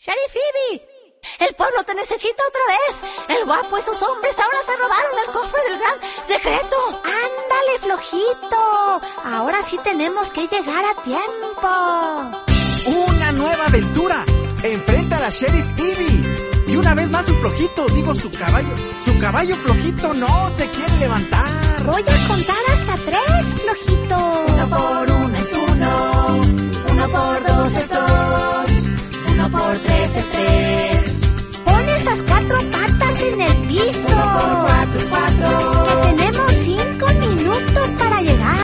Sheriff Phoebe, el pueblo te necesita otra vez. El guapo y sus hombres ahora se robaron el cofre del gran secreto. Ándale, flojito. Ahora sí tenemos que llegar a tiempo. Una nueva aventura. Enfrenta a la Sheriff Phoebe. Y una vez más su flojito, su caballo flojito no se quiere levantar. Voy a contar hasta 3, flojito. 1 por 1 es 1, 1 por 2 es 2.